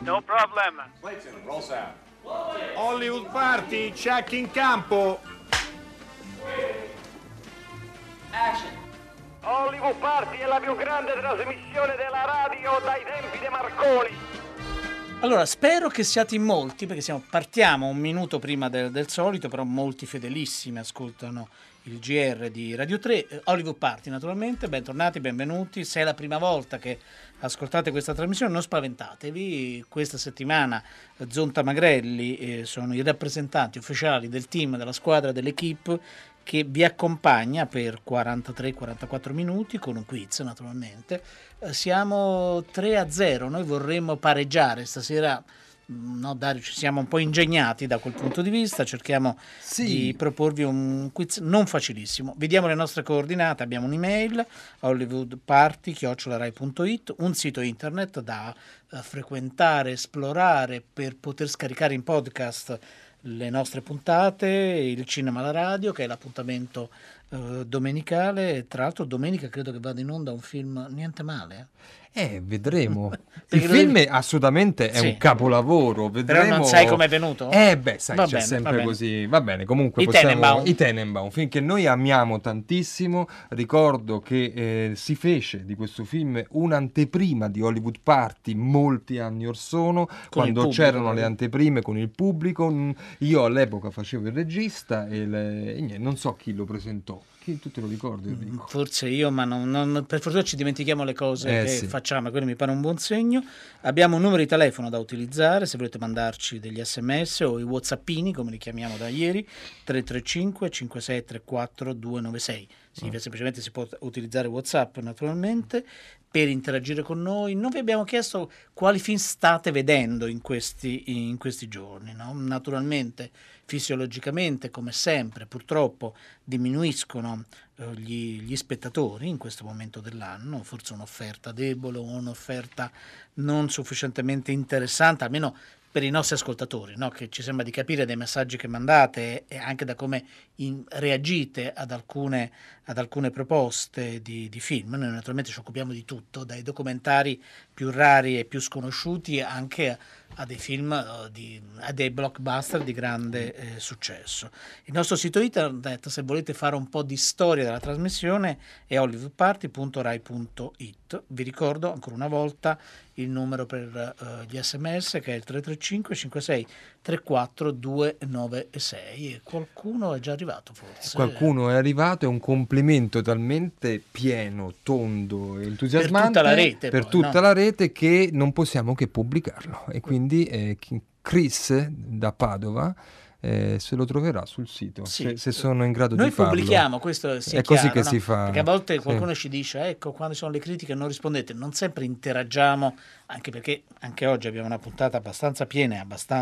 No problem. Clayton, roll sound. Hollywood Party, check in campo. Action. Hollywood Party è la più grande trasmissione della radio dai tempi di Marconi. Allora, spero che siate in molti, perché partiamo un minuto prima del solito, però molti fedelissimi ascoltano il GR di Radio 3, Hollywood Party naturalmente, bentornati, benvenuti. Se è la prima volta che ascoltate questa trasmissione non spaventatevi, questa settimana Zonta Magrelli sono i rappresentanti ufficiali del team, della squadra, dell'equipe che vi accompagna per 43-44 minuti con un quiz naturalmente. Siamo 3-0, noi vorremmo pareggiare stasera. No, Dario, ci siamo un po' ingegnati da quel punto di vista, cerchiamo di proporvi un quiz non facilissimo. Vediamo le nostre coordinate, abbiamo un'email hollywoodparty@rai.it, un sito internet da frequentare, esplorare per poter scaricare in podcast le nostre puntate, il cinema alla radio che è l'appuntamento domenicale. Tra l'altro domenica credo che vada in onda un film niente male. Vedremo. Il film assolutamente è un capolavoro. Vedremo. Però non sai com'è venuto? Sai, va c'è bene, sempre così. Va bene, comunque I Tenenbaum, un film che noi amiamo tantissimo. Ricordo che si fece di questo film un'anteprima di Hollywood Party molti anni or sono, quando c'erano le anteprime con il pubblico. Io all'epoca facevo il regista e niente, non so chi lo presentò. Tu te lo ricordi, Enrico? Forse io, ma non, per fortuna ci dimentichiamo le cose che facciamo, quindi mi pare un buon segno. Abbiamo un numero di telefono da utilizzare se volete mandarci degli sms o i whatsappini come li chiamiamo da ieri, 335 5634 296. Semplicemente si può utilizzare WhatsApp naturalmente per interagire con noi. Non vi abbiamo chiesto quali film state vedendo in questi giorni, no? Naturalmente, fisiologicamente, come sempre, purtroppo diminuiscono gli spettatori in questo momento dell'anno, forse un'offerta debole o un'offerta non sufficientemente interessante, almeno per i nostri ascoltatori, no? Che ci sembra di capire dai messaggi che mandate e anche da come reagite ad alcune proposte di film. Noi naturalmente ci occupiamo di tutto, dai documentari più rari e più sconosciuti anche a dei film, a dei blockbuster di grande successo. Il nostro sito internet, se volete fare un po' di storia della trasmissione, è hollywoodparty.rai.it. Vi ricordo ancora una volta il numero per gli sms che è il 335 56 34 296 e qualcuno è già arrivato forse. Qualcuno è arrivato, è un complimento talmente pieno, tondo e entusiasmante per tutta la rete che non possiamo che pubblicarlo e quindi Chris da Padova se lo troverà sul sito, se sono in grado di farlo. Noi pubblichiamo, questo sia è chiaro, così che no? si fa. Perché a volte qualcuno ci dice, ecco, quando sono le critiche non rispondete, non sempre interagiamo, anche perché anche oggi abbiamo una puntata abbastanza piena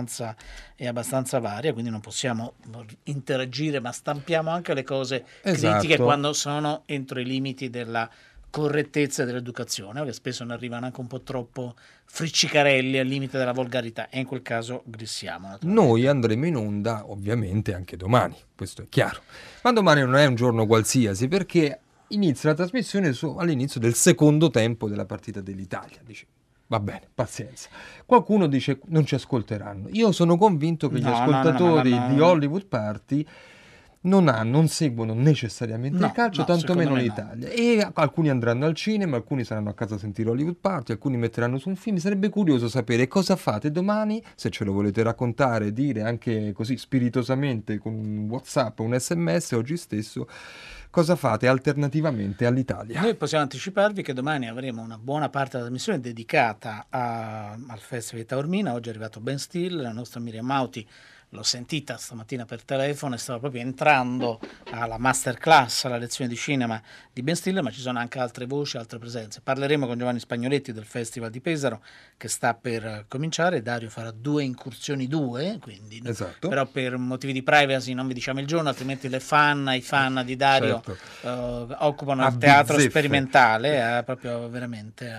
e abbastanza varia, quindi non possiamo interagire, ma stampiamo anche le cose critiche quando sono entro i limiti della correttezza dell'educazione, perché spesso ne arrivano anche un po' troppo friccicarelli al limite della volgarità e in quel caso grissiamo. Noi andremo in onda ovviamente anche domani, questo è chiaro, ma domani non è un giorno qualsiasi perché inizia la trasmissione all'inizio del secondo tempo della partita dell'Italia. Dice, va bene, pazienza. Qualcuno dice non ci ascolteranno. Io sono convinto che gli ascoltatori di Hollywood Party non seguono necessariamente il calcio, tantomeno l'Italia. E alcuni andranno al cinema, alcuni saranno a casa a sentire Hollywood Party, alcuni metteranno su un film. Sarebbe curioso sapere cosa fate domani, se ce lo volete raccontare, dire anche così spiritosamente con un WhatsApp, un SMS oggi stesso. Cosa fate alternativamente all'Italia? Noi possiamo anticiparvi che domani avremo una buona parte della trasmissione dedicata al Festival di Taormina. Oggi è arrivato Ben Still, la nostra Miriam Mauti l'ho sentita stamattina per telefono e stava proprio entrando alla masterclass, alla lezione di cinema di Ben Stiller, ma ci sono anche altre voci, altre presenze. Parleremo con Giovanni Spagnoletti del Festival di Pesaro che sta per cominciare. Dario farà 2 incursioni, quindi però per motivi di privacy non vi diciamo il giorno, altrimenti i fan di Dario occupano il teatro sperimentale proprio veramente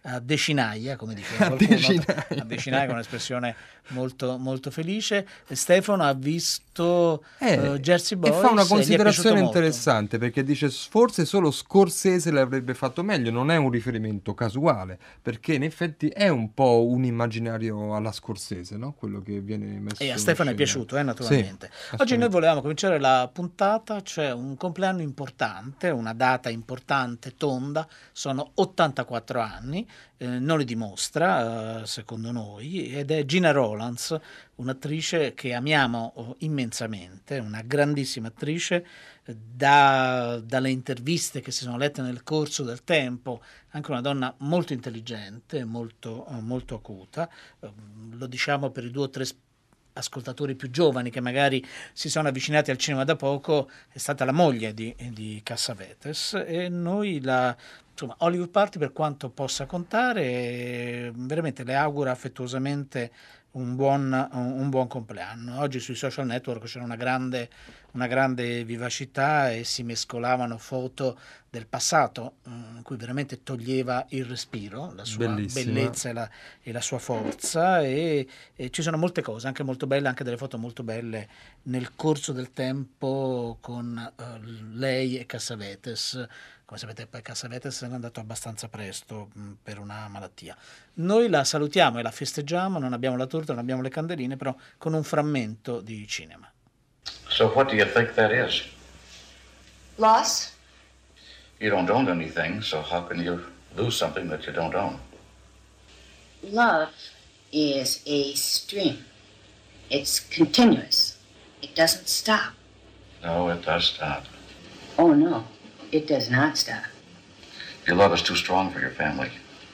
a decinaia, come diceva qualcuno, a decinaia, con un'espressione molto, molto felice. Stefano ha visto Jersey Boys e fa una e considerazione gli è interessante, perché dice forse solo Scorsese l'avrebbe fatto meglio. Non è un riferimento casuale, perché in effetti è un po' un immaginario alla Scorsese, no? Quello che viene messo e a Stefano è piaciuto, naturalmente. Sì, oggi noi volevamo cominciare la puntata, c'è un compleanno importante, una data importante, tonda, sono 84 anni, non li dimostra secondo noi, ed è Gina Rowlands, un'attrice che amiamo immensamente, una grandissima attrice. Dalle interviste che si sono lette nel corso del tempo, anche una donna molto intelligente, molto, molto acuta, lo diciamo per i 2 o 3 ascoltatori più giovani che magari si sono avvicinati al cinema da poco, è stata la moglie di Cassavetes, e noi insomma, Hollywood Party, per quanto possa contare, veramente le augura affettuosamente un buon compleanno. Oggi sui social network c'era una grande vivacità e si mescolavano foto del passato in cui veramente toglieva il respiro, la sua bellezza e la sua forza, e ci sono molte cose anche molto belle, anche delle foto molto belle nel corso del tempo con lei e Cassavetes. Come sapete, poi Cassavetes è andato abbastanza presto per una malattia. Noi la salutiamo e la festeggiamo, non abbiamo la torta, non abbiamo le candeline, però con un frammento di cinema. So what do you think that is? Loss? You don't own anything, so how can you lose something that you don't own? Love is a stream. It's continuous. It doesn't stop. No, it does stop. Oh, no. It does not stop. Your love is too strong for your family.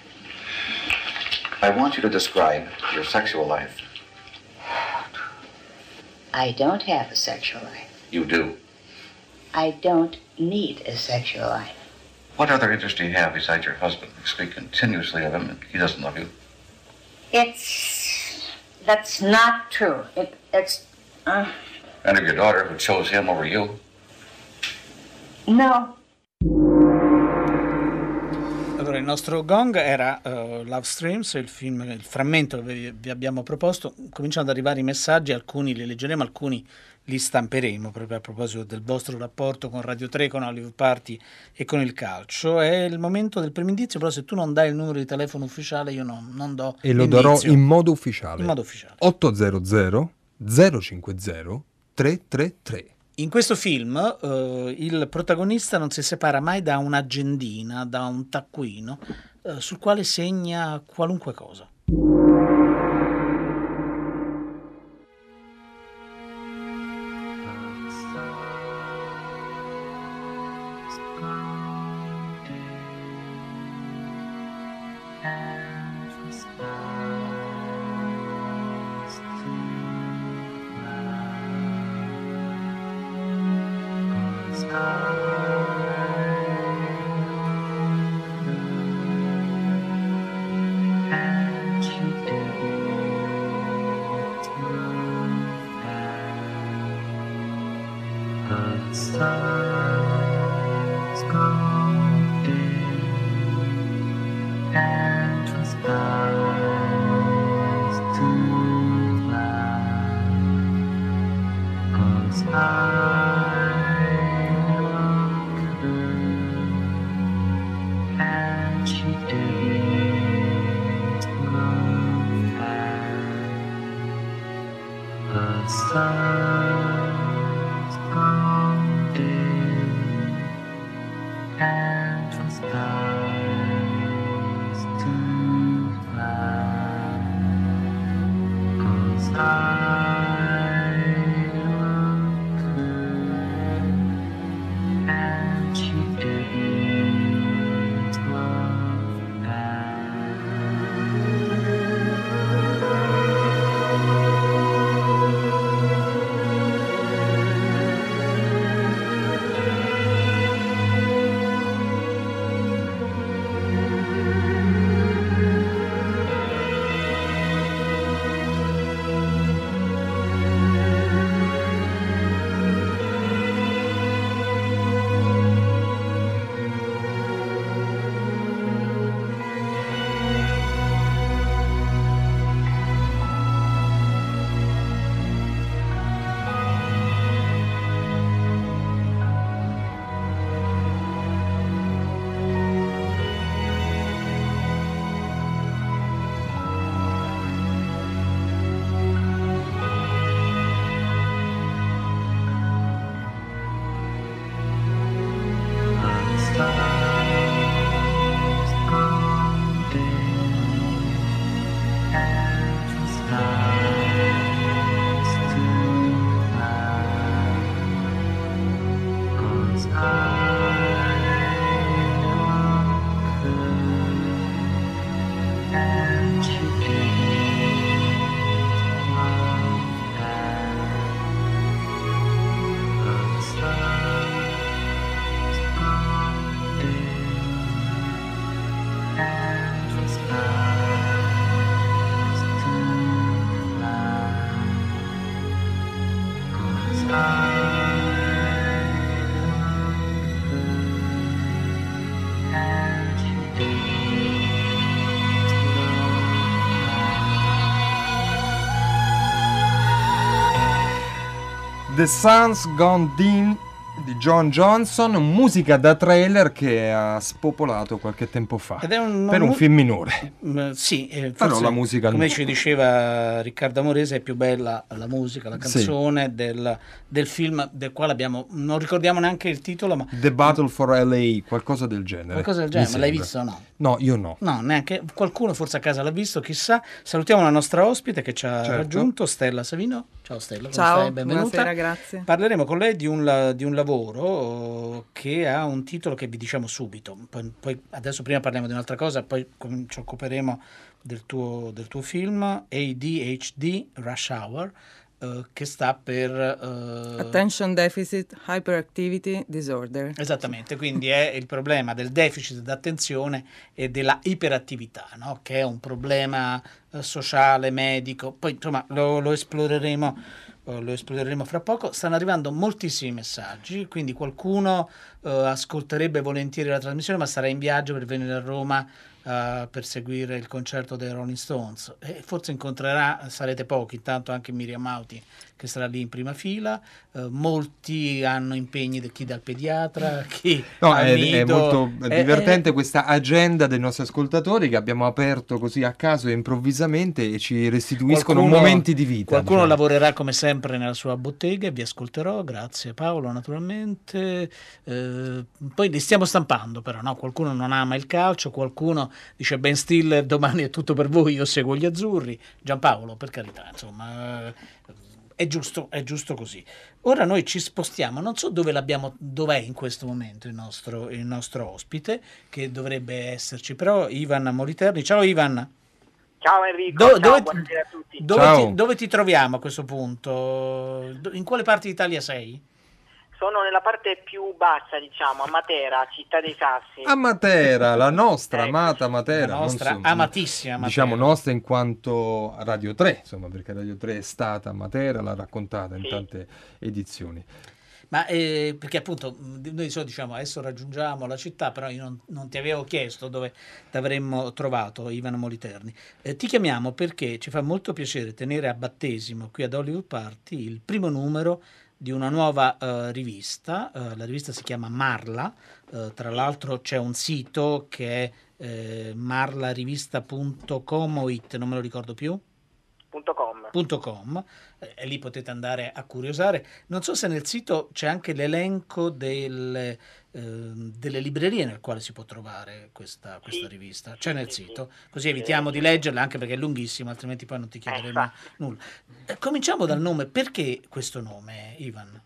I want you to describe your sexual life. I don't have a sexual life. You do. I don't need a sexual life. What other interest do you have besides your husband? You speak continuously of him and he doesn't love you. That's not true. And of your daughter who chose him over you? No. Allora, il nostro gong era Love Streams, il frammento che vi abbiamo proposto. Cominciano ad arrivare i messaggi, alcuni li leggeremo, alcuni li stamperemo, proprio a proposito del vostro rapporto con Radio 3, con Hollywood Party e con il calcio. È il momento del primo indizio, però se tu non dai il numero di telefono ufficiale io non do e lo l'indizio. Darò in modo ufficiale. 800 050 333. In questo film il protagonista non si separa mai da un'agendina, da un taccuino sul quale segna qualunque cosa. The Sun's Gone Dim di John Johnson, musica da trailer che ha spopolato qualche tempo fa per un film minore. Sì, però la musica come ci diceva Riccardo Amorese è più bella la musica, la canzone del film del quale non ricordiamo neanche il titolo, ma The Battle for LA, qualcosa del genere. Ma l'hai visto o no? No, io no. No, neanche qualcuno forse a casa l'ha visto, chissà. Salutiamo la nostra ospite che ci ha raggiunto, Stella Savino. Ciao Stella, come stai? Benvenuta. Buonasera, grazie. Parleremo con lei di un lavoro che ha un titolo che vi diciamo subito. Poi adesso prima parliamo di un'altra cosa, poi ci occuperemo del tuo film ADHD Rush Hour, che sta per Attention Deficit Hyperactivity Disorder. Esattamente, quindi è il problema del deficit d'attenzione e della iperattività, no? Che è un problema sociale, medico. Poi insomma lo esploreremo fra poco. Stanno arrivando moltissimi messaggi, quindi qualcuno ascolterebbe volentieri la trasmissione, ma sarà in viaggio per venire a Roma per seguire il concerto dei Rolling Stones, e forse sarete pochi, intanto anche Miriam Mauti che sarà lì in prima fila. Molti hanno impegni, chi dal pediatra, chi al nido. È molto divertente questa agenda dei nostri ascoltatori che abbiamo aperto così a caso e improvvisamente e ci restituiscono momenti di vita. Qualcuno lavorerà come sempre nella sua bottega e vi ascolterò, grazie Paolo naturalmente. Poi li stiamo stampando però, no? Qualcuno non ama il calcio, qualcuno dice Ben Stiller domani è tutto per voi, io seguo gli azzurri. Giampaolo, per carità, insomma, è giusto così. Ora noi ci spostiamo, non so dov'è in questo momento il nostro ospite, che dovrebbe esserci, però Ivan Moliterni. Ciao Ivan. Ciao Enrico, buonasera a tutti. Dove ti troviamo a questo punto? In quale parte d'Italia sei? Sono nella parte più bassa, diciamo, a Matera, Città dei Sassi. A Matera, la nostra amata Matera. La nostra amatissima Matera. Diciamo nostra in quanto Radio 3, insomma, perché Radio 3 è stata a Matera, l'ha raccontata in tante edizioni. Ma perché appunto noi diciamo adesso raggiungiamo la città, però io non ti avevo chiesto dove ti avremmo trovato, Ivan Moliterni. Ti chiamiamo perché ci fa molto piacere tenere a battesimo qui ad Hollywood Party il primo numero di una nuova rivista. La rivista si chiama Marla, tra l'altro c'è un sito che è marlarivista.com o it, non me lo ricordo più. .com, e lì potete andare a curiosare. Non so se nel sito c'è anche l'elenco delle librerie nel quale si può trovare questa rivista. C'è nel sito, così evitiamo di leggerla, anche perché è lunghissimo, altrimenti poi non ti chiederemo nulla. Cominciamo dal nome. Perché questo nome, Ivan?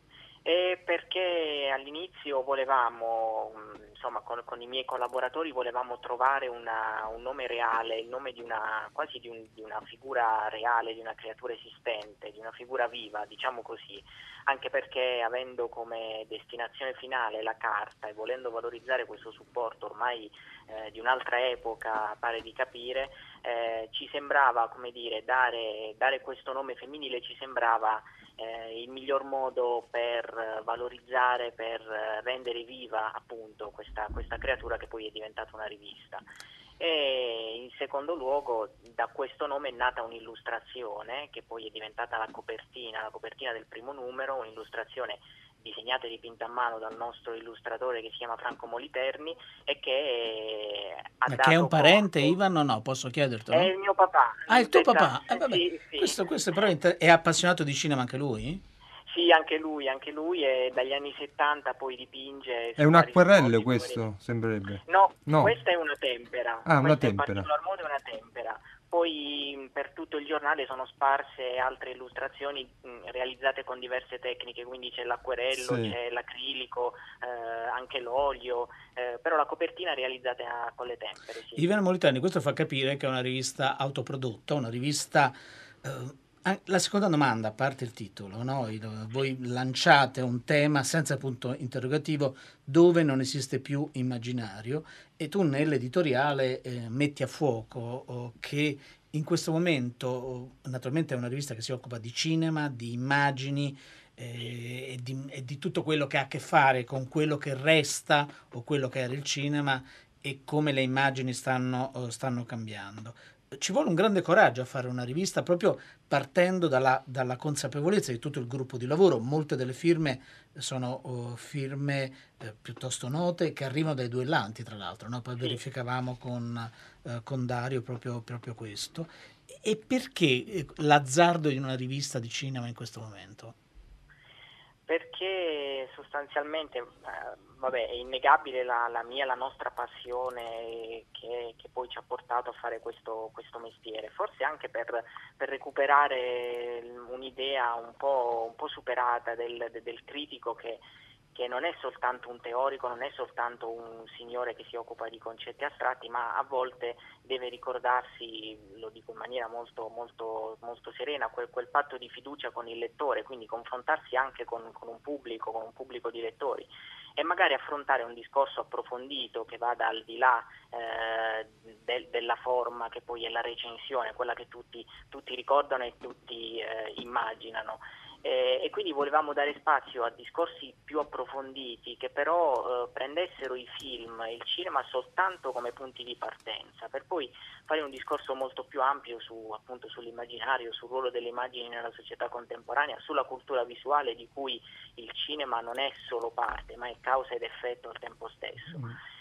Perché all'inizio volevamo, insomma, con i miei collaboratori volevamo trovare un nome reale, il nome di una figura reale, di una creatura esistente, di una figura viva, diciamo così, anche perché avendo come destinazione finale la carta e volendo valorizzare questo supporto ormai di un'altra epoca, pare di capire, ci sembrava, come dire, dare questo nome femminile ci sembrava il miglior modo per valorizzare, per rendere viva appunto questa creatura che poi è diventata una rivista. E in secondo luogo da questo nome è nata un'illustrazione che poi è diventata la copertina del primo numero, un'illustrazione disegnata e dipinta a mano dal nostro illustratore che si chiama Franco Moliterni e che che è un parente, Ivan? No, posso chiedertelo? È il mio papà. Ah, il tuo papà? Vabbè. Sì. Questo però è appassionato di cinema anche lui? Sì, anche lui e dagli anni 70 poi dipinge. È un acquerello questo, sembrerebbe. No, questa è una tempera. Una tempera. In particolar modo è una tempera. Poi per tutto il giornale sono sparse altre illustrazioni realizzate con diverse tecniche, quindi c'è l'acquerello, c'è l'acrilico, anche l'olio, però la copertina è realizzata con le tempere. Sì. Ivan Moliterni, questo fa capire che è una rivista autoprodotta, una rivista... La seconda domanda, a parte il titolo, no? Voi lanciate un tema senza punto interrogativo dove non esiste più immaginario, e tu nell'editoriale metti a fuoco che in questo momento naturalmente è una rivista che si occupa di cinema, di immagini e di tutto quello che ha a che fare con quello che resta o quello che era il cinema e come le immagini stanno cambiando. ci vuole un grande coraggio a fare una rivista, proprio partendo dalla consapevolezza di tutto il gruppo di lavoro. Molte delle firme sono firme piuttosto note, che arrivano dai duellanti, tra l'altro, no? Poi verificavamo con Dario proprio questo. E perché l'azzardo di una rivista di cinema in questo momento? Perché sostanzialmente è innegabile la nostra passione che poi ci ha portato a fare questo mestiere, forse anche per recuperare un'idea un po' superata del critico che non è soltanto un teorico, non è soltanto un signore che si occupa di concetti astratti, ma a volte deve ricordarsi, lo dico in maniera molto, molto, molto serena, quel patto di fiducia con il lettore, quindi confrontarsi anche con un pubblico di lettori e magari affrontare un discorso approfondito che vada al di là della forma che poi è la recensione, quella che tutti ricordano e tutti immaginano. E quindi volevamo dare spazio a discorsi più approfonditi che però prendessero i film e il cinema soltanto come punti di partenza, per poi fare un discorso molto più ampio appunto sull'immaginario, sul ruolo delle immagini nella società contemporanea, sulla cultura visuale di cui il cinema non è solo parte, ma è causa ed effetto al tempo stesso.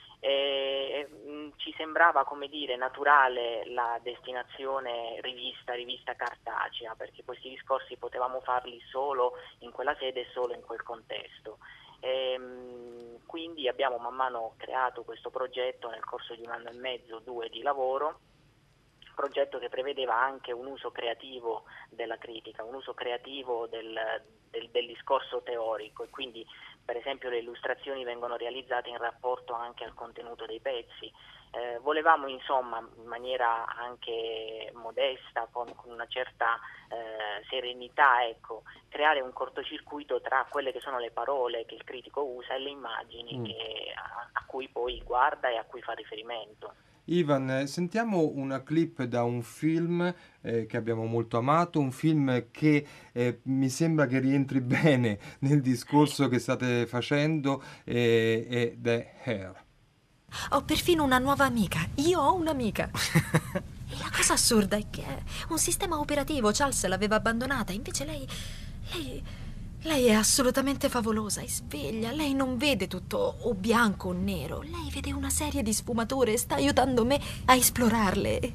Ci sembrava, come dire, naturale la destinazione rivista cartacea, perché questi discorsi potevamo farli solo in quella sede e solo in quel contesto. Quindi abbiamo man mano creato questo progetto nel corso di 1 anno e mezzo, 2 di lavoro, progetto che prevedeva anche un uso creativo della critica, un uso creativo del discorso teorico, e quindi per esempio le illustrazioni vengono realizzate in rapporto anche al contenuto dei pezzi. Volevamo insomma in maniera anche modesta, con una certa serenità, creare un cortocircuito tra quelle che sono le parole che il critico usa e le immagini a cui poi guarda e a cui fa riferimento. Ivan, sentiamo una clip da un film che abbiamo molto amato, un film che mi sembra che rientri bene nel discorso che state facendo, ed è Hair. Ho perfino una nuova amica. Io ho un'amica. E la cosa assurda è che un sistema operativo Charles l'aveva abbandonata, invece lei è assolutamente favolosa, è sveglia, lei non vede tutto o bianco o nero, lei vede una serie di sfumature e sta aiutando me a esplorarle.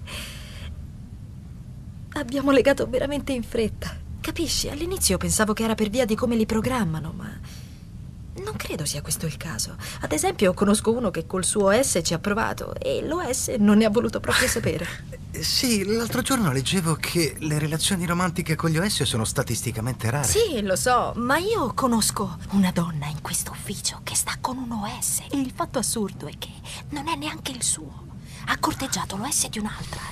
Abbiamo legato veramente in fretta. Capisci? All'inizio pensavo che era per via di come li programmano, ma non credo sia questo il caso. Ad esempio, conosco uno che col suo OS ci ha provato e l'OS non ne ha voluto proprio sapere. Sì, l'altro giorno leggevo che le relazioni romantiche con gli OS sono statisticamente rare. Sì, lo so, ma io conosco una donna in questo ufficio che sta con un OS e il fatto assurdo è che non è neanche il suo. Ha corteggiato l'OS di un'altra.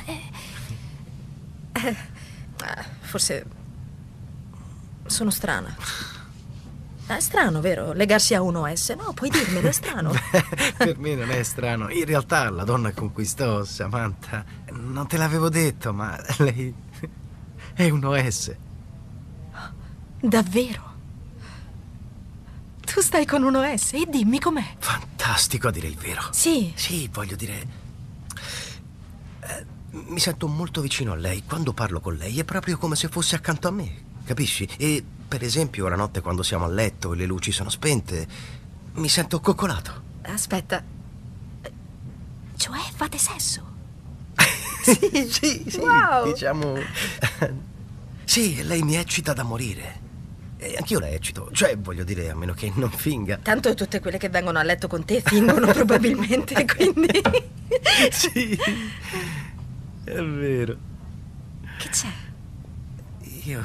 Forse sono strana. È strano, vero? Legarsi a un OS? No, puoi dirmelo, è strano. Per me non è strano. In realtà la donna con cui sto, Samantha, non te l'avevo detto, ma lei è un OS. Davvero? Tu stai con un OS e dimmi com'è. Fantastico, a dire il vero. Sì? Sì, voglio dire, mi sento molto vicino a lei. Quando parlo con lei è proprio come se fosse accanto a me, capisci? E per esempio la notte quando siamo a letto e le luci sono spente, mi sento coccolato. Aspetta, cioè fate sesso? Sì, wow. Diciamo. Sì, lei mi eccita da morire. E anch'io la eccito, cioè voglio dire, a meno che non finga. Tanto tutte quelle che vengono a letto con te fingono probabilmente, quindi. Sì, è vero. Che c'è? Io...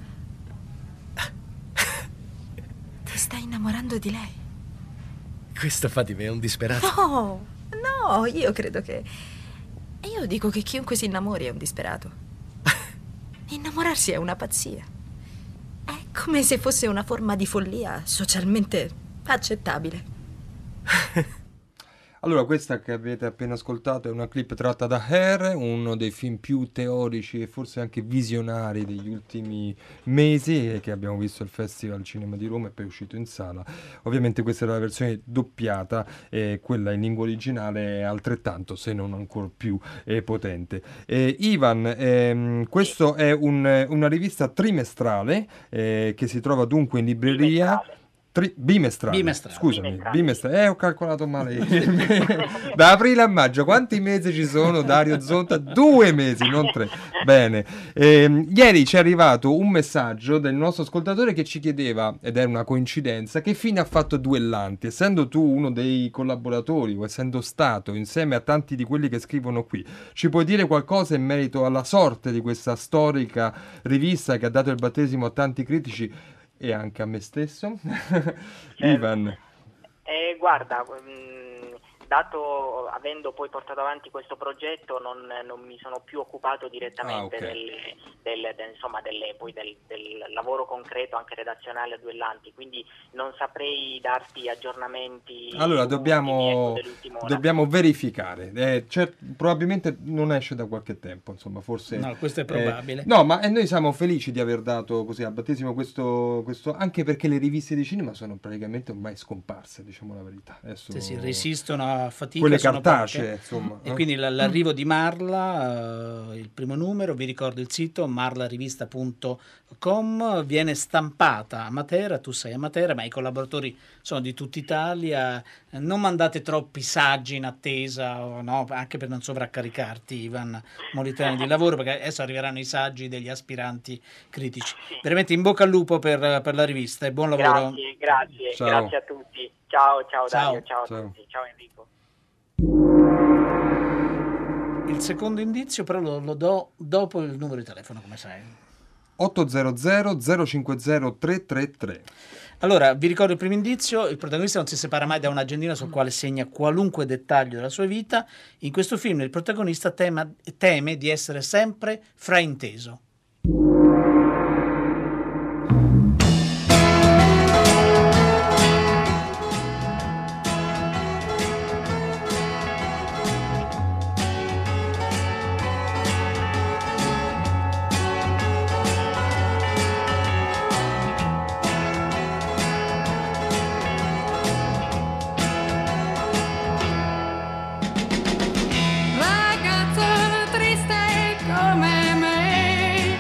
Ti stai innamorando di lei? Questo fa di me un disperato. No, io credo che... Io dico che chiunque si innamori è un disperato. Innamorarsi è una pazzia. È come se fosse una forma di follia socialmente accettabile. Allora, questa che avete appena ascoltato è una clip tratta da Hair, uno dei film più teorici e forse anche visionari degli ultimi mesi, che abbiamo visto al Festival Cinema di Roma e poi è uscito in sala. Ovviamente questa era la versione doppiata, quella in lingua originale è altrettanto, se non ancora più potente. Ivan, questo è una rivista trimestrale che si trova dunque in libreria. Bimestrale. Scusami, bimestrale. Ho calcolato male. Da aprile a maggio, quanti mesi ci sono, Dario Zonta? 2 mesi, non 3. Bene. Ieri ci è arrivato un messaggio del nostro ascoltatore che ci chiedeva, ed è una coincidenza, che fine ha fatto Duellanti. Essendo tu uno dei collaboratori, o essendo stato insieme a tanti di quelli che scrivono qui, ci puoi dire qualcosa in merito alla sorte di questa storica rivista che ha dato il battesimo a tanti critici e anche a me stesso? Ivan. Guarda, avendo poi portato avanti questo progetto, non mi sono più occupato direttamente del lavoro concreto anche redazionale a Duellanti, quindi non saprei darti aggiornamenti. Allora dobbiamo verificare, probabilmente non esce da qualche tempo, insomma, forse no, questo è probabile. No, ma noi siamo felici di aver dato così al battesimo questo anche perché le riviste di cinema sono praticamente ormai scomparse, diciamo la verità. Adesso sì, resistono a fatica, quelle cartacee, insomma. E quindi l'arrivo di Marla, il primo numero, vi ricordo il sito marlarivista.com, viene stampata a Matera, tu sei a Matera, ma i collaboratori sono di tutta Italia. Non mandate troppi saggi in attesa, no? Anche per non sovraccaricarti, Ivan Molitani, di lavoro, perché adesso arriveranno i saggi degli aspiranti critici. Veramente in bocca al lupo per la rivista e buon lavoro. Grazie a tutti. Ciao Dario, ciao a tutti, ciao Enrico. Il secondo indizio però lo do dopo il numero di telefono, come sai. 800 050 333. Allora, vi ricordo il primo indizio: il protagonista non si separa mai da un'agendina sul quale segna qualunque dettaglio della sua vita. In questo film il protagonista teme di essere sempre frainteso. Ragazzo triste come me,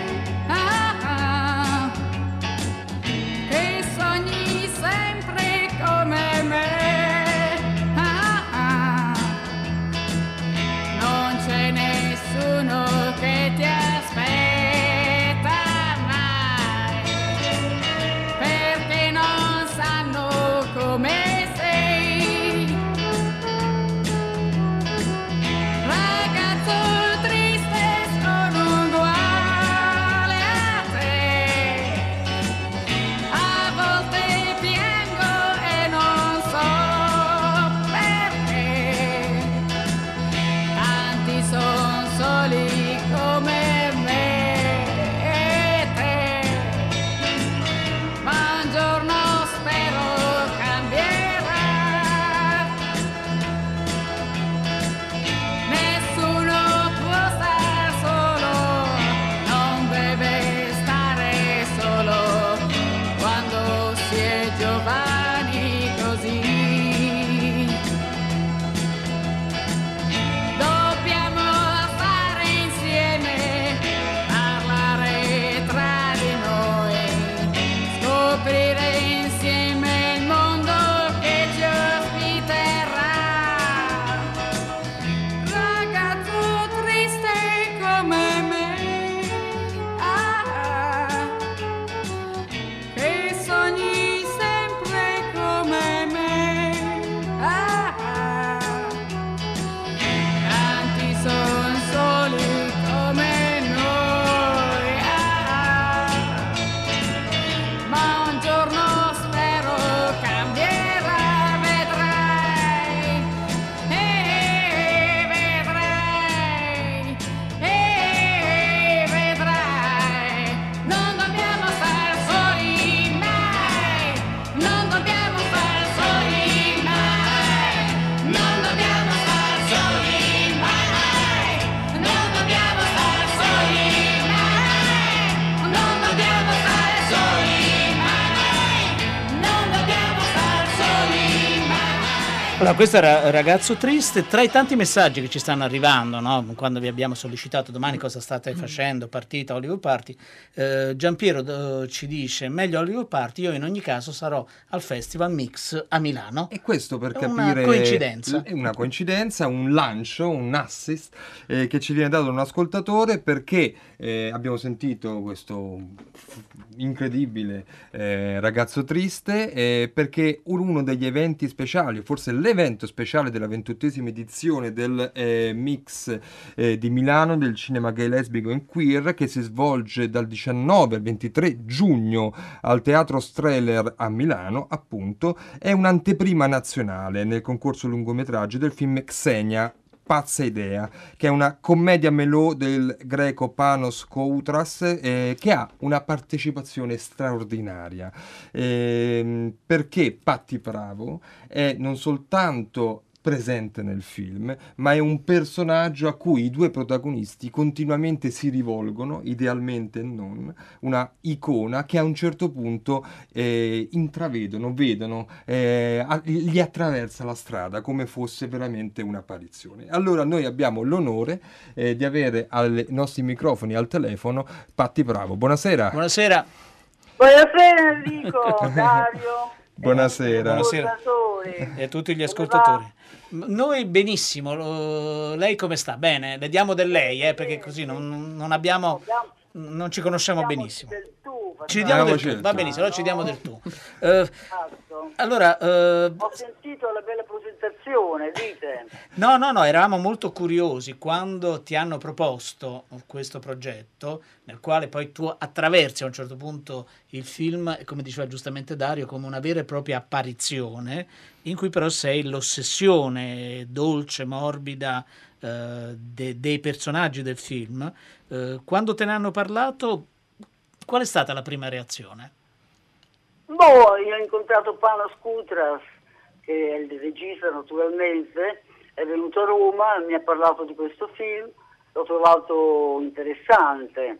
Allora, questo era Ragazzo Triste. Tra i tanti messaggi che ci stanno arrivando, no? Quando vi abbiamo sollecitato domani cosa state facendo, partita Hollywood Party, Giampiero ci dice meglio Hollywood Party, io in ogni caso sarò al Festival Mix a Milano. E questo per capire una coincidenza. È una coincidenza, un lancio, un assist che ci viene dato da un ascoltatore, perché abbiamo sentito questo incredibile Ragazzo Triste, perché uno degli eventi speciali, forse l'evento speciale della 28esima edizione del Mix di Milano, del cinema gay, lesbico e queer, che si svolge dal 19 al 23 giugno al Teatro Strehler a Milano, appunto, è un'anteprima nazionale nel concorso lungometraggio del film Xenia, Pazza idea, che è una commedia melò del greco Panos Koutras, che ha una partecipazione straordinaria, perché Patti Pravo è non soltanto presente nel film, ma è un personaggio a cui i due protagonisti continuamente si rivolgono, idealmente non, una icona che a un certo punto intravedono, vedono, gli attraversa la strada come fosse veramente un'apparizione. Allora noi abbiamo l'onore di avere ai nostri microfoni al telefono Patti Pravo. Buonasera. Buonasera. Buonasera Enrico, Dario. Buonasera. E a tutti gli ascoltatori. Noi benissimo, lei come sta? Bene, le diamo del lei, perché così non ci conosciamo benissimo. Ci diamo del tu, va benissimo, allora ci diamo del tu. Allora, ho sentito la bella presentazione, dite. No, eravamo molto curiosi quando ti hanno proposto questo progetto, nel quale poi tu attraversi a un certo punto il film, come diceva giustamente Dario, come una vera e propria apparizione, in cui però sei l'ossessione dolce, morbida dei personaggi del film. Quando te ne hanno parlato, qual è stata la prima reazione? Io ho incontrato Panos Koutras, che è il regista naturalmente, è venuto a Roma, mi ha parlato di questo film, l'ho trovato interessante,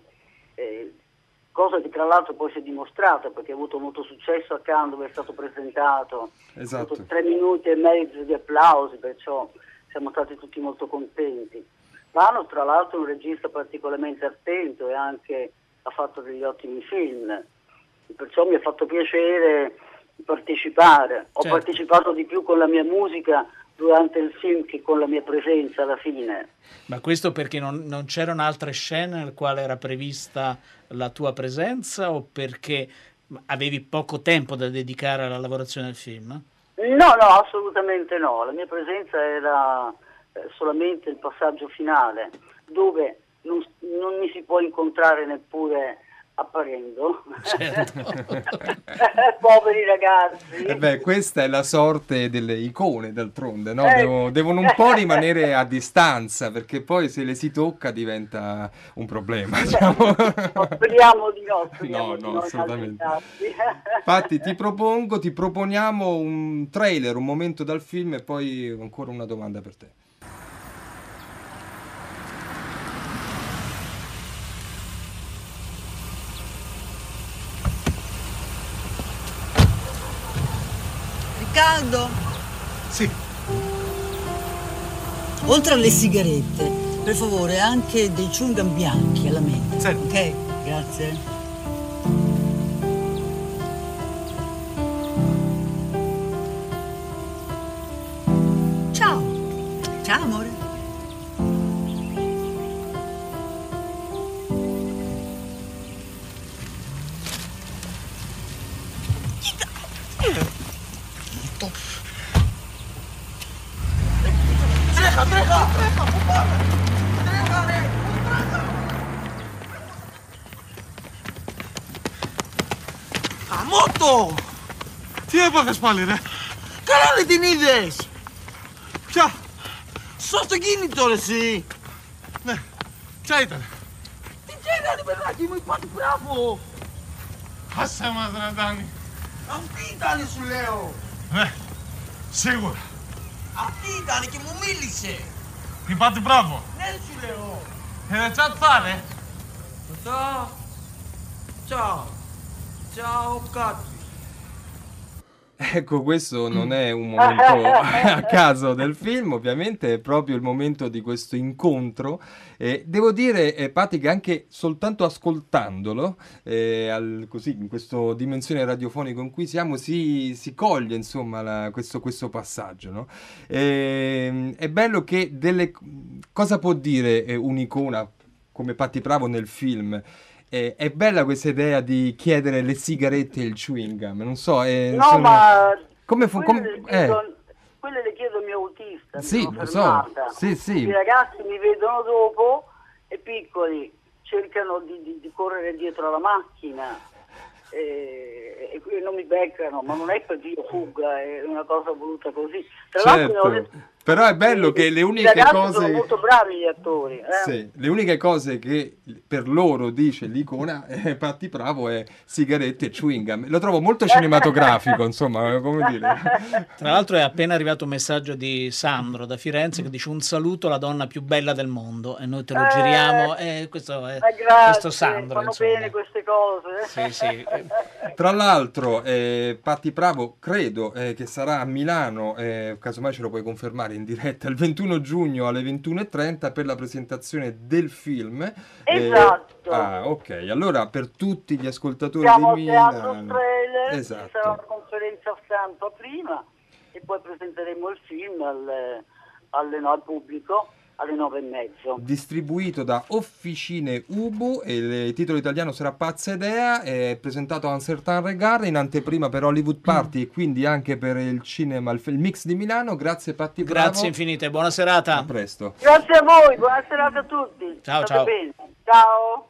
cosa che tra l'altro poi si è dimostrata, perché ha avuto molto successo a Cannes, dove è stato presentato. Esatto. Ha avuto 3 minuti e mezzo di applausi, perciò siamo stati tutti molto contenti. Panos tra l'altro è un regista particolarmente attento e anche ha fatto degli ottimi film, perciò mi ha fatto piacere partecipare. Ho partecipato di più con la mia musica durante il film che con la mia presenza alla fine. Ma questo perché non c'erano altre scene nel quale era prevista la tua presenza, o perché avevi poco tempo da dedicare alla lavorazione del film? No, assolutamente no. La mia presenza era solamente il passaggio finale, dove non mi si può incontrare neppure apparendo. Certo. Poveri ragazzi. Questa è la sorte delle icone, d'altronde, no? Devono un po' rimanere a distanza, perché poi se le si tocca diventa un problema, diciamo. Speriamo di no. No, assolutamente. Infatti ti proponiamo un trailer, un momento dal film, e poi ancora una domanda per te. Caldo? Sì. Oltre alle sigarette, per favore, anche dei chewing-gum bianchi alla menta. Sì. Ok? Grazie. Ciao. Ciao, amore. Αμότο! Τι έπαθες πάλι, ρε? Καλά δεν την είδες! Ποια? Στο αυτοκίνητο, ρε, εσύ! Ναι, ποια ήταν? Τι έκανε, παιδάκι μου, είπα του μπράβο! Άσε μας, ρε, Ντάνη. Αυτή ήταν, σου λέω! Ναι, σίγουρα. Αυτή ήταν και μου μίλησε! Είπατε μπράβο. Ναι, σου λέω! Ciao, fare? Ciao! Ciao! Ciao, cazzo! Ecco, questo non è un momento a caso del film, ovviamente è proprio il momento di questo incontro. Devo dire, Patti, che anche soltanto ascoltandolo, così, in questa dimensione radiofonica in cui siamo, si coglie insomma questo passaggio, no? È bello che cosa può dire un'icona come Patti Pravo nel film? È bella questa idea di chiedere le sigarette e il chewing gum, non so. No, ma quelle le chiedo al mio autista. Sì, lo so. Sì. I ragazzi mi vedono dopo e piccoli cercano di correre dietro alla macchina e non mi beccano, ma non è perché io fugga, è una cosa voluta così. Tra l'altro, però è bello che le uniche cose sono molto bravi gli attori. Sì, le uniche cose che per loro dice l'icona Patti Pravo è sigarette e chewing gum. Lo trovo molto cinematografico, insomma, come dire. Tra l'altro è appena arrivato un messaggio di Sandro da Firenze che dice: un saluto alla donna più bella del mondo, e noi te lo giriamo. Questo è questo Sandro. Fanno bene queste cose. Sì. Tra l'altro, Patti Pravo credo che sarà a Milano, casomai ce lo puoi confermare in diretta, il 21 giugno alle 21:30 per la presentazione del film. Esatto. Ok, allora per tutti gli ascoltatori siamo di Milano, Teatro Trailer, esatto. Ci sarà una conferenza stampa prima e poi presenteremo il film al pubblico alle 9:30. Distribuito da Officine Ubu, e il titolo italiano sarà Pazza Idea, è presentato a un certain regard, in anteprima per Hollywood Party e quindi anche per il cinema, il mix di Milano. Grazie Patti Bravo. Grazie infinite, buona serata. A presto. Grazie a voi, buona serata a tutti. Ciao. Bene. Ciao.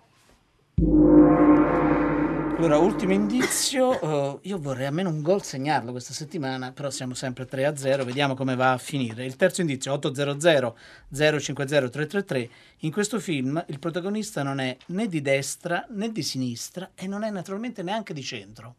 Allora, ultimo indizio, io vorrei almeno un gol segnarlo questa settimana, però siamo sempre 3-0, vediamo come va a finire. Il terzo indizio, 800 050 333. In questo film il protagonista non è né di destra né di sinistra e non è naturalmente neanche di centro.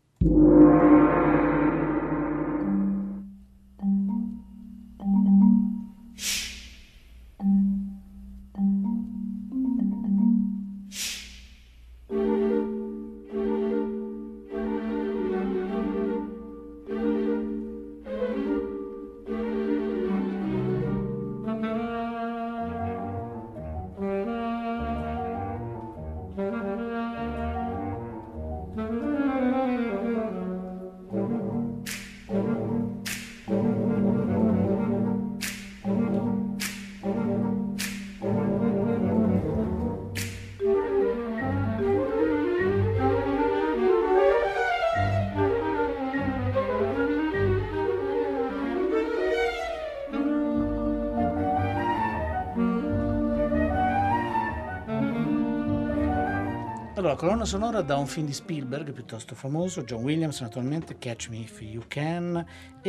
Allora, colonna sonora da un film di Spielberg piuttosto famoso, John Williams naturalmente, Catch Me If You Can,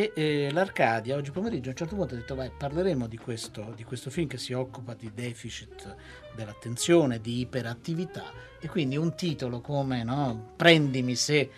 e l'Arcadia oggi pomeriggio a un certo punto ha detto: vai, parleremo di questo film che si occupa di deficit dell'attenzione, di iperattività, e quindi un titolo come, no, Prendimi se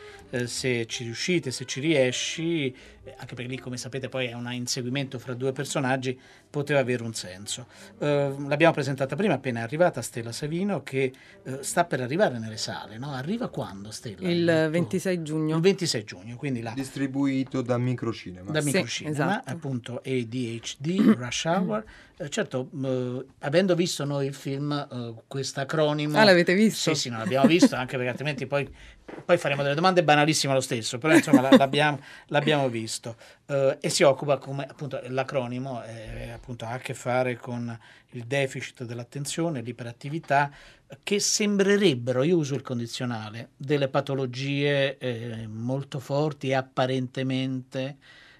ci riuscite, se ci riesci, anche perché lì, come sapete, poi è un inseguimento fra due personaggi, poteva avere un senso. L'abbiamo presentata prima, appena è arrivata Stella Savino, che sta per arrivare nelle sale, no? Arriva quando, Stella? Il 26 giugno. Il 26 giugno, quindi là. Distribuito da Microcinema. Da Microcinema, sì, esatto. Appunto ADHD, Rush Hour. Certo, avendo visto noi il film, questo acronimo... Ah, l'avete visto? Sì, non l'abbiamo visto, anche perché altrimenti poi faremo delle domande banalissime lo stesso, però insomma l'abbiamo visto. E si occupa, come appunto l'acronimo appunto ha a che fare con il deficit dell'attenzione, l'iperattività, che sembrerebbero, io uso il condizionale, delle patologie molto forti e apparentemente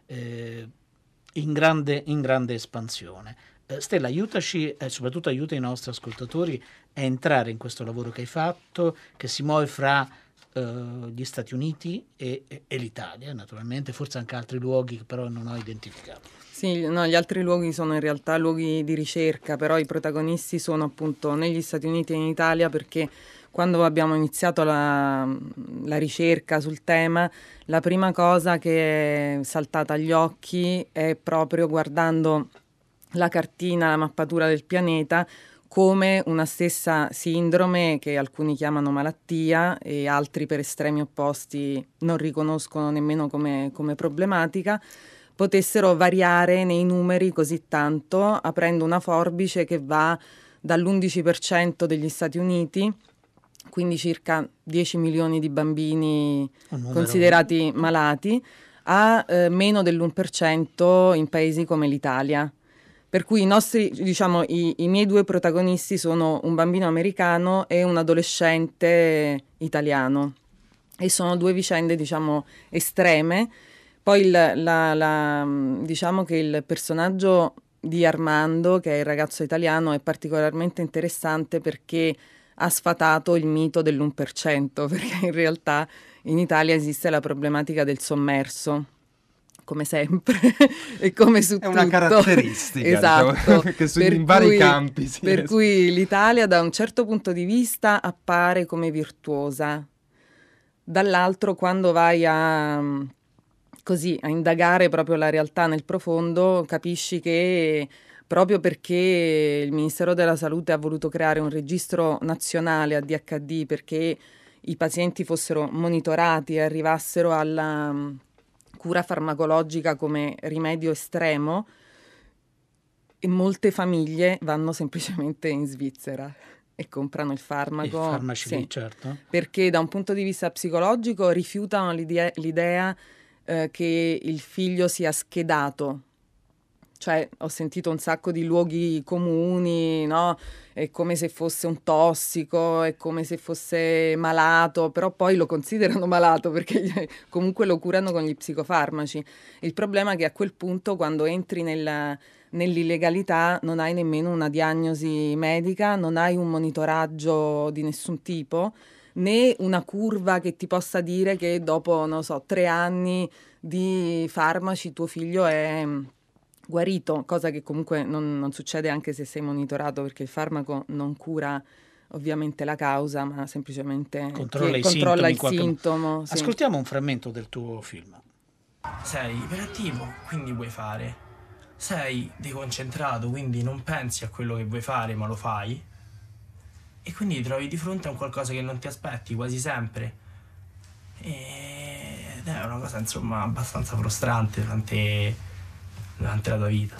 in grande espansione. Stella, aiutaci e soprattutto aiuta i nostri ascoltatori a entrare in questo lavoro che hai fatto, che si muove fra gli Stati Uniti e l'Italia, naturalmente, forse anche altri luoghi che però non ho identificato. Sì, no, gli altri luoghi sono in realtà luoghi di ricerca, però i protagonisti sono appunto negli Stati Uniti e in Italia, perché quando abbiamo iniziato la ricerca sul tema, la prima cosa che è saltata agli occhi è proprio, guardando la cartina, la mappatura del pianeta, come una stessa sindrome, che alcuni chiamano malattia e altri per estremi opposti non riconoscono nemmeno come problematica, potessero variare nei numeri così tanto, aprendo una forbice che va dall'11% degli Stati Uniti, quindi circa 10 milioni di bambini considerati malati, a meno dell'1% in paesi come l'Italia. Per cui i nostri, diciamo, i miei due protagonisti sono un bambino americano e un adolescente italiano, e sono due vicende, diciamo, estreme. Poi diciamo che il personaggio di Armando, che è il ragazzo italiano, è particolarmente interessante perché ha sfatato il mito dell'1%, perché in realtà in Italia esiste la problematica del sommerso, come sempre, e come su tutto. È una caratteristica, esatto, diciamo, che in vari campi. Per cui l'Italia, da un certo punto di vista, appare come virtuosa. Dall'altro, quando vai a indagare proprio la realtà nel profondo, capisci che proprio perché il Ministero della Salute ha voluto creare un registro nazionale ADHD, perché i pazienti fossero monitorati e arrivassero alla cura farmacologica come rimedio estremo, e molte famiglie vanno semplicemente in Svizzera e comprano il farmaco. I farmaci lì, certo. Perché da un punto di vista psicologico rifiutano l'idea che il figlio sia schedato. Cioè, ho sentito un sacco di luoghi comuni, no? È come se fosse un tossico, è come se fosse malato, però poi lo considerano malato perché comunque lo curano con gli psicofarmaci. Il problema è che a quel punto, quando entri nell'illegalità, non hai nemmeno una diagnosi medica, non hai un monitoraggio di nessun tipo, né una curva che ti possa dire che dopo, non so, 3 anni di farmaci tuo figlio è guarito, cosa che comunque non succede anche se sei monitorato, perché il farmaco non cura ovviamente la causa, ma semplicemente controlla il sintomo. Sì. Ascoltiamo un frammento del tuo film. Sei iperattivo, quindi vuoi fare. Sei deconcentrato, quindi non pensi a quello che vuoi fare, ma lo fai. E quindi ti trovi di fronte a un qualcosa che non ti aspetti quasi sempre. Ed è una cosa, insomma, abbastanza frustrante durante la tua vita.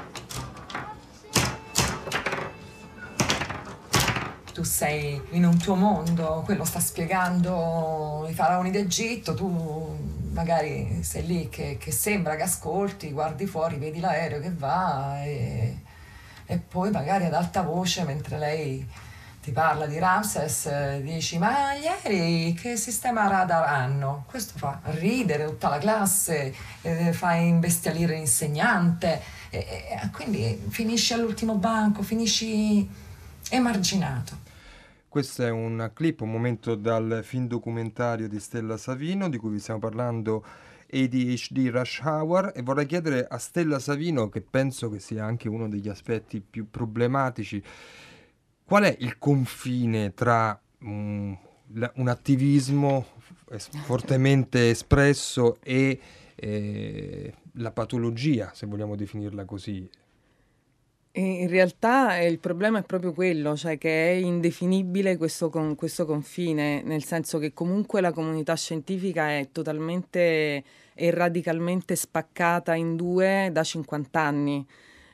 Tu sei in un tuo mondo, quello sta spiegando i faraoni d'Egitto, tu magari sei lì che sembra che ascolti, guardi fuori, vedi l'aereo che va e poi magari ad alta voce, mentre lei ti parla di Ramses, dici: ma gli aerei che sistema radar hanno? Questo fa ridere tutta la classe, fa imbestialire l'insegnante, e quindi finisci all'ultimo banco, finisci emarginato. Questo è un clip, un momento dal film documentario di Stella Savino, di cui vi stiamo parlando, ADHD Rush Hour, e vorrei chiedere a Stella Savino, che penso che sia anche uno degli aspetti più problematici, qual è il confine tra un attivismo fortemente espresso e la patologia, se vogliamo definirla così? In realtà il problema è proprio quello, cioè che è indefinibile questo confine, nel senso che comunque la comunità scientifica è totalmente e radicalmente spaccata in due da 50 anni.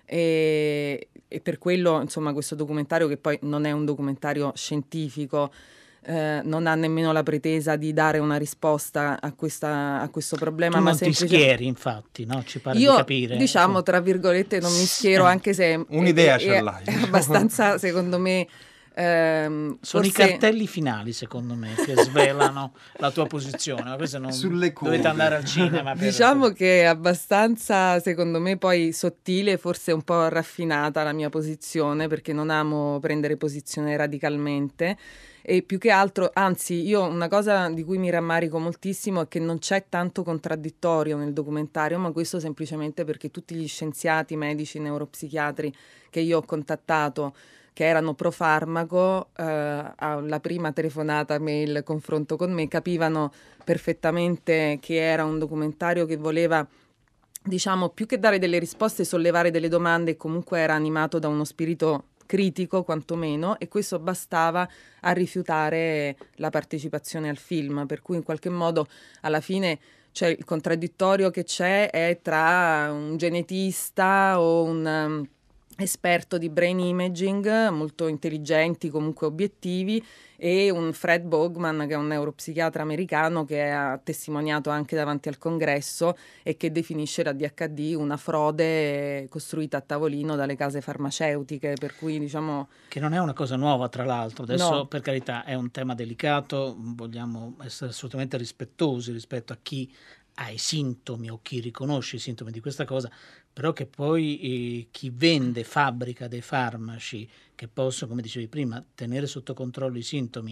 E per quello, insomma, questo documentario, che poi non è un documentario scientifico, non ha nemmeno la pretesa di dare una risposta a questo problema. Tu ma non ti schieri, infatti, no? Ci pare io, di capire. diciamo, tra virgolette, non mi schiero, anche se un'idea ce l'hai. È abbastanza, secondo me, sono forse... i cartelli finali, secondo me, che svelano la tua posizione, ma questo non dovete andare al cinema diciamo che è abbastanza, secondo me, poi sottile, forse un po' raffinata la mia posizione, perché non amo prendere posizione radicalmente, e più che altro, anzi, io una cosa di cui mi rammarico moltissimo è che non c'è tanto contraddittorio nel documentario, ma questo semplicemente perché tutti gli scienziati, medici, neuropsichiatri che io ho contattato, che erano pro farmaco, alla prima telefonata, mail, confronto con me, capivano perfettamente che era un documentario che voleva, diciamo, più che dare delle risposte, sollevare delle domande, e comunque era animato da uno spirito critico quantomeno, e questo bastava a rifiutare la partecipazione al film, per cui in qualche modo alla fine cioè, il contraddittorio che c'è è tra un genetista o un esperto di brain imaging, molto intelligenti, comunque obiettivi, e un Fred Bogman, che è un neuropsichiatra americano che ha testimoniato anche davanti al congresso e che definisce l'ADHD una frode costruita a tavolino dalle case farmaceutiche, per cui diciamo... Che non è una cosa nuova, tra l'altro. Adesso, No. per carità, è un tema delicato, vogliamo essere assolutamente rispettosi rispetto a chi ha i sintomi o chi riconosce i sintomi di questa cosa, però che poi chi vende, fabbrica dei farmaci che possono, come dicevi prima, tenere sotto controllo i sintomi,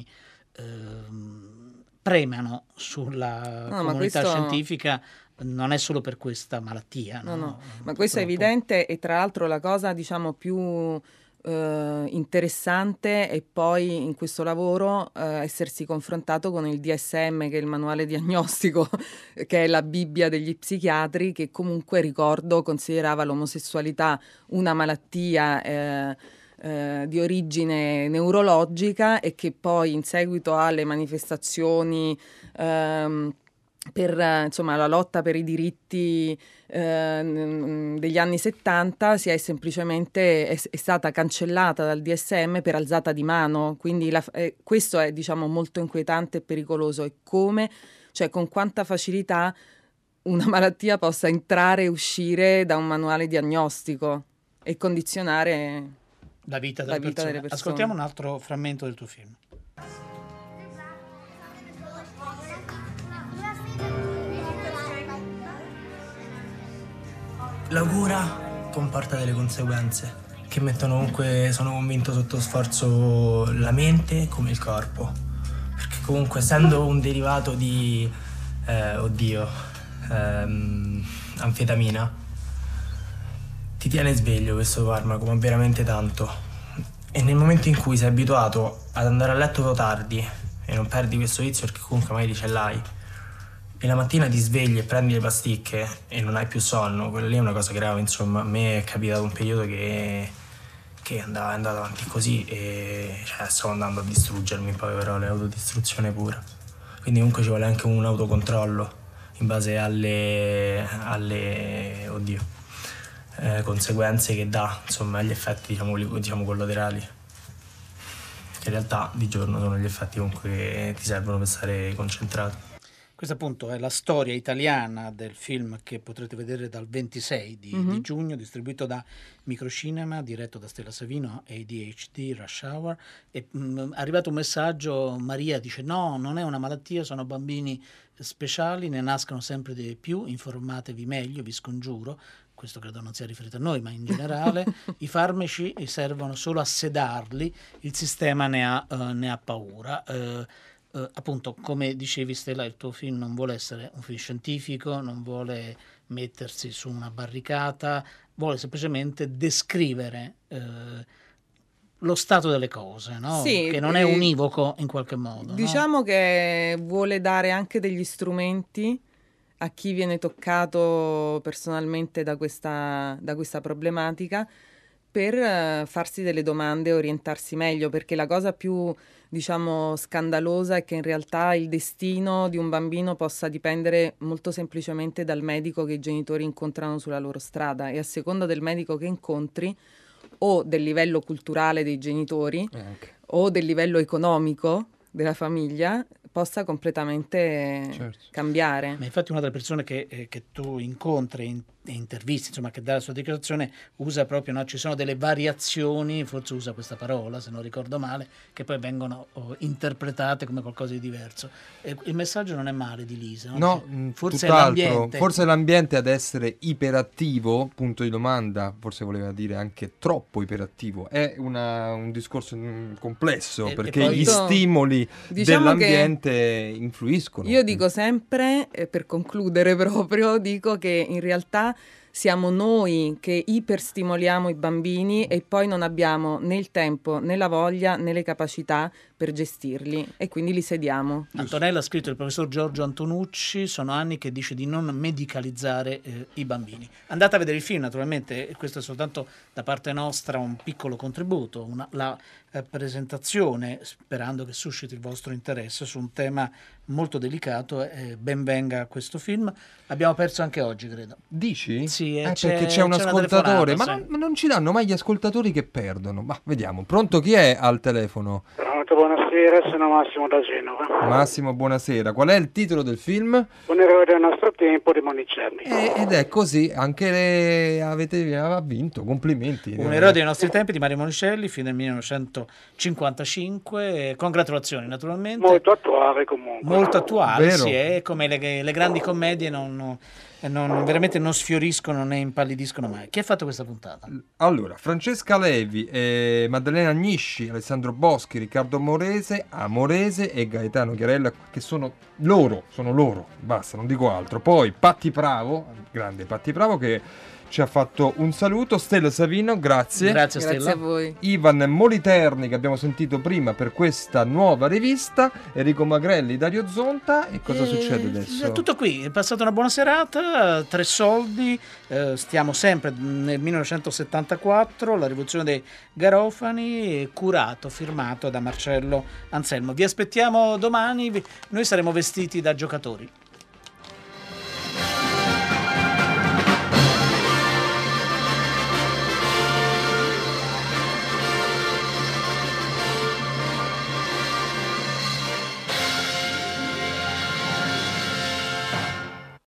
premiano sulla comunità scientifica, non è solo per questa malattia. No. Ma questo è evidente, e tra l'altro la cosa diciamo più interessante è poi in questo lavoro essersi confrontato con il DSM, che è il manuale diagnostico, che è la Bibbia degli psichiatri, che comunque, ricordo, considerava l'omosessualità una malattia di origine neurologica, e che poi in seguito alle manifestazioni per la lotta per i diritti degli anni 70 è semplicemente è stata cancellata dal DSM per alzata di mano, quindi questo è diciamo molto inquietante e pericoloso, e come, cioè con quanta facilità una malattia possa entrare e uscire da un manuale diagnostico e condizionare la vita delle persone. Ascoltiamo un altro frammento del tuo film. La cura comporta delle conseguenze che mettono comunque, sono convinto, sotto sforzo la mente come il corpo, perché comunque essendo un derivato di anfetamina ti tiene sveglio questo farmaco, ma veramente tanto, e nel momento in cui sei abituato ad andare a letto tardi e non perdi questo vizio, perché comunque magari ce l'hai, e la mattina ti svegli e prendi le pasticche e non hai più sonno, quella lì è una cosa grave. Insomma, a me è capitato un periodo che è andato avanti così, e stavo andando a distruggermi, in poche parole, autodistruzione pura. Quindi comunque ci vuole anche un autocontrollo in base alle conseguenze che dà, insomma, agli effetti diciamo collaterali, che in realtà di giorno sono gli effetti comunque che ti servono per stare concentrato. Questa appunto è la storia italiana del film che potrete vedere dal 26 di giugno, distribuito da Microcinema, diretto da Stella Savino, ADHD, Rush Hour. È arrivato un messaggio, Maria dice no, non è una malattia, sono bambini speciali, ne nascono sempre di più, informatevi meglio, vi scongiuro. Questo credo non sia riferito a noi, ma in generale i farmaci servono solo a sedarli, il sistema ne ha paura. Appunto, come dicevi Stella, il tuo film non vuole essere un film scientifico, non vuole mettersi su una barricata, vuole semplicemente descrivere lo stato delle cose, no? Sì, che non è univoco in qualche modo. Diciamo che vuole dare anche degli strumenti a chi viene toccato personalmente da questa problematica, per farsi delle domande e orientarsi meglio, perché la cosa più, diciamo, scandalosa è che in realtà il destino di un bambino possa dipendere molto semplicemente dal medico che i genitori incontrano sulla loro strada, e a seconda del medico che incontri, o del livello culturale dei genitori, o del livello economico della famiglia, possa completamente cambiare. Ma infatti una delle persone che tu incontri e intervisti, insomma, che dà la sua dichiarazione, usa proprio, no? Ci sono delle variazioni, forse usa questa parola, se non ricordo male, che poi vengono interpretate come qualcosa di diverso. E il messaggio non è male di Lisa, no? No, forse è l'ambiente. Forse è l'ambiente ad essere iperattivo, punto di domanda, forse voleva dire anche troppo iperattivo. È un discorso complesso, perché poi gli stimoli dell'ambiente influiscono. Io dico sempre, per concludere proprio, dico che in realtà siamo noi che iperstimoliamo i bambini e poi non abbiamo né il tempo, né la voglia, né le capacità per gestirli e quindi li sediamo. Antonella ha scritto il professor Giorgio Antonucci, sono anni che dice di non medicalizzare i bambini. Andate a vedere il film, naturalmente, questo è soltanto da parte nostra un piccolo contributo, la presentazione, sperando che susciti il vostro interesse su un tema molto delicato. Ben venga questo film. Abbiamo perso anche oggi, credo. Dici? Sì, perché c'è un ascoltatore, ma non ci danno mai gli ascoltatori che perdono. Ma vediamo, pronto, chi è al telefono? Pronto, buonasera, sono Massimo da Genova. Massimo, buonasera. Qual è il titolo del film? Un eroe del nostro tempo di Monicelli. Ed è così, anche lei aveva vinto, complimenti. Un eroe dei nostri tempi di Mario Monicelli, fino al 1955, congratulazioni naturalmente. Molto attuale comunque. Molto attuale, Vero. sì, è come le grandi commedie veramente non sfioriscono né impallidiscono mai. Chi ha fatto questa puntata? Allora, Francesca Levi, Maddalena Agnisci, Alessandro Boschi, Riccardo Amorese e Gaetano Chiarella, che sono loro, basta, non dico altro. Poi Patti Pravo, grande Patti Pravo, che ci ha fatto un saluto. Stella Savino, grazie. Grazie Stella. Grazie a voi. Ivan Moliterni, che abbiamo sentito prima per questa nuova rivista, Enrico Magrelli, Dario Zonta. E cosa succede adesso? È tutto qui, è passata una buona serata, 3 soldi, stiamo sempre nel 1974, la rivoluzione dei Garofani, curato, firmato da Marcello Anselmo. Vi aspettiamo domani, noi saremo vestiti da giocatori.